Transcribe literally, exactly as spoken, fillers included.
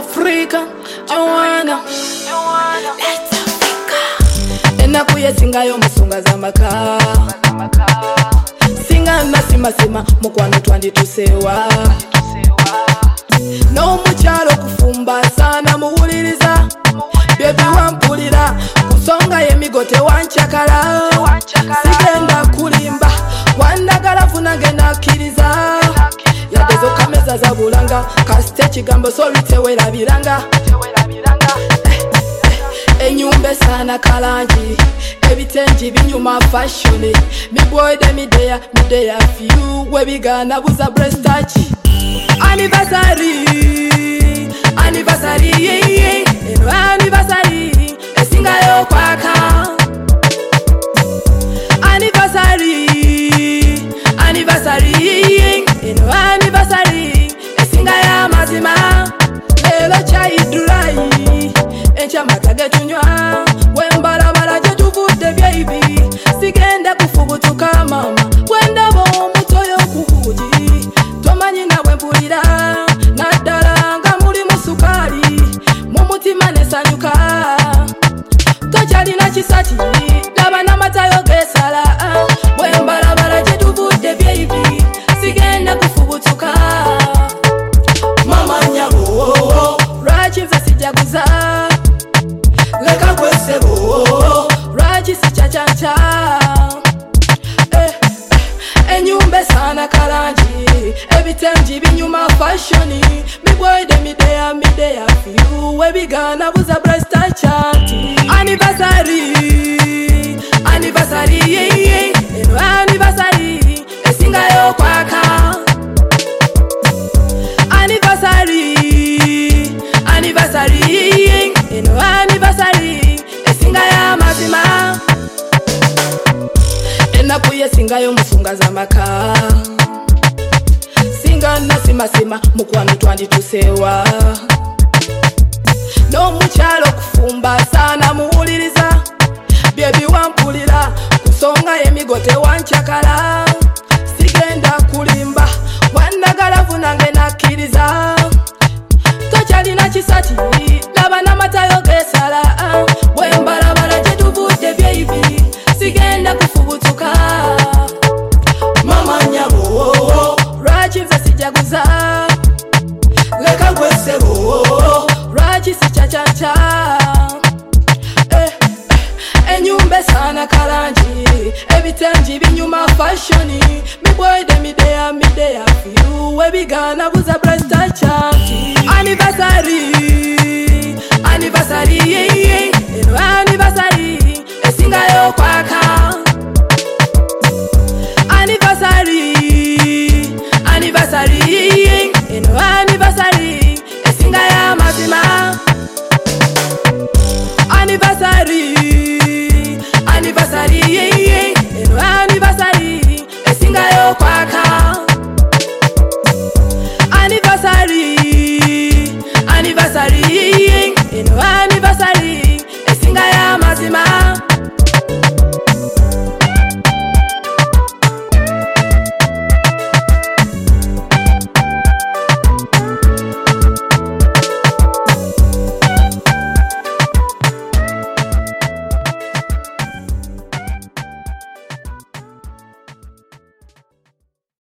Africa, Joanna, let's Africa. Enakuye singa yo musunga za maka, singa na sima sima mukwano twandi tusewa. No muchalo kufumba sana muwuliriza, baby wampulira kusonga yemigote wanchakala. Sigenda kulimba wandagala funage nakiriza, yadezo kameza za bulanga kasite kigambo sorry tewera biranga. Enyumbe sana kalanji ebitenji binyuma fashion, mi boy de mi there mi there few we bigana buza breast touch. Anniversary, anniversary, yeah, yeah. Eno anniversary, esinga yo kwaka. Anniversary, anniversary, yeah. Eno anniversary, esinga ya mazima. Lelo chai dry, encha matage tunywa. Wembala bala jetu vude baby, sigenda kufubutuka mama. Wenda bo mutoyo kukuji, tomanyi na wempulira. Nadala nga muli musukali, mumutima nesanyuka. Tochali na chisati, laba na matayo gesala. Wembala bala jetu vude baby, sigenda kufubutuka. Mama nyabo, rachi mza sijaguza. Leka kwesebo, rachi si cha cha cha. Eh, eh, enyumbe sana kalanji, ebitenji binyuma fashion. Mi boy de mi there, mi there few we bigana buza breast touch. Anniversary, anniversary, yeah, yeah. Eno anniversary, esinga yo kwaka. Anniversary, anniversary, yeah. Eno anniversary, esinga ya mazima. Enakuye singa yo musunga za maka, singa na sima sima mukwano twandi tusewa. No muchalo kufumba sana muwuliriza, baby wampulira kusonga yemigote wanchakala. Sigenda kulimba wandagala funange nakiriza. Tochali na chisati, laba na matayo gesala. Wembala bala jetu vude baby, sigenda kufubutuka. Mama nyabo, rachi mza sijaguza. Leka kwesebo, rachi si cha cha cha. Eh, eh, enyumbe sana kalanji, ebitenji binyuma fashion. Mi boy de mi there, mi there few we bigana buza breast touch. Anniversary, anniversary, yeah, yeah. Eno anniversary, esinga yo kwaka.